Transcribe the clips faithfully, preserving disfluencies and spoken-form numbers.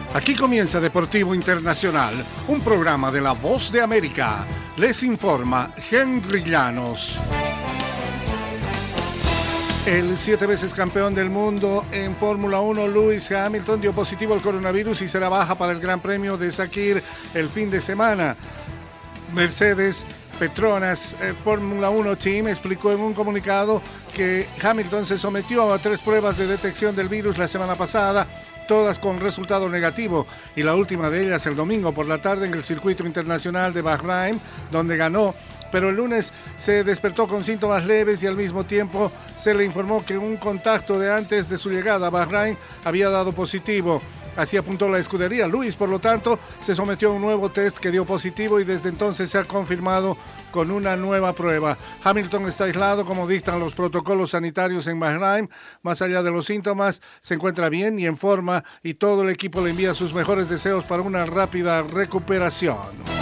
Aquí comienza Deportivo Internacional, un programa de La Voz de América. Les informa Henry Llanos. El siete veces campeón del mundo en Fórmula uno, Lewis Hamilton, dio positivo al coronavirus y será baja para el Gran Premio de Sakir el fin de semana. Mercedes Petronas eh, Fórmula uno Team explicó en un comunicado que Hamilton se sometió a tres pruebas de detección del virus la semana pasada, todas con resultado negativo, y la última de ellas el domingo por la tarde en el circuito internacional de Bahrein, donde ganó, pero el lunes se despertó con síntomas leves y al mismo tiempo se le informó que un contacto de antes de su llegada a Bahrein había dado positivo. Así apuntó la escudería. Lewis, por lo tanto, se sometió a un nuevo test que dio positivo y desde entonces se ha confirmado con una nueva prueba. Hamilton está aislado como dictan los protocolos sanitarios en Bahrein. Más allá de los síntomas, se encuentra bien y en forma y todo el equipo le envía sus mejores deseos para una rápida recuperación.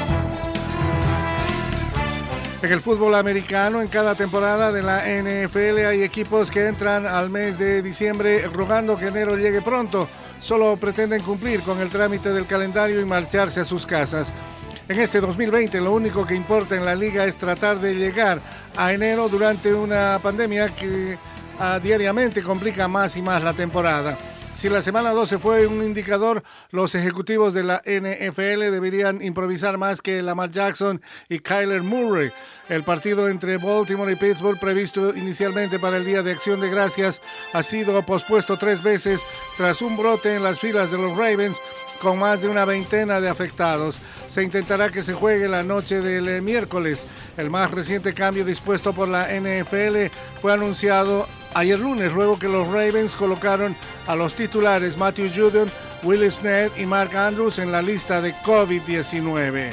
En el fútbol americano, en cada temporada de la N F L hay equipos que entran al mes de diciembre rogando que enero llegue pronto. Solo pretenden cumplir con el trámite del calendario y marcharse a sus casas. En este dos mil veinte lo único que importa en la liga es tratar de llegar a enero durante una pandemia que uh, diariamente complica más y más la temporada. Si la semana doce fue un indicador, los ejecutivos de la N F L deberían improvisar más que Lamar Jackson y Kyler Murray. El partido entre Baltimore y Pittsburgh, previsto inicialmente para el Día de Acción de Gracias, ha sido pospuesto tres veces tras un brote en las filas de los Ravens con más de una veintena de afectados. Se intentará que se juegue la noche del eh, miércoles. El más reciente cambio dispuesto por la N F L fue anunciado ayer lunes, luego que los Ravens colocaron a los titulares Matthew Judon, Will Snead y Mark Andrews en la lista de COVID diecinueve.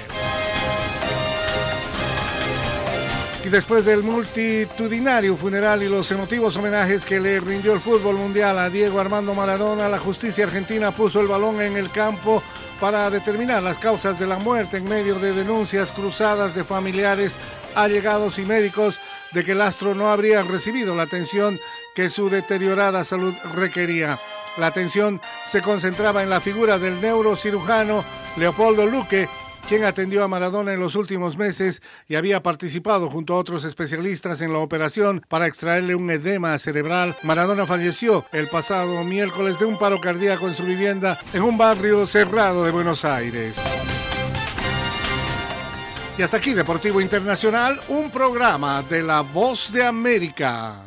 Y después del multitudinario funeral y los emotivos homenajes que le rindió el fútbol mundial a Diego Armando Maradona, la justicia argentina puso el balón en el campo para determinar las causas de la muerte en medio de denuncias cruzadas de familiares, allegados y médicos de que el astro no habría recibido la atención que su deteriorada salud requería. La atención se concentraba en la figura del neurocirujano Leopoldo Luque, quien atendió a Maradona en los últimos meses y había participado junto a otros especialistas en la operación para extraerle un edema cerebral. Maradona falleció el pasado miércoles de un paro cardíaco en su vivienda en un barrio cerrado de Buenos Aires. Y hasta aquí Deportivo Internacional, un programa de La Voz de América.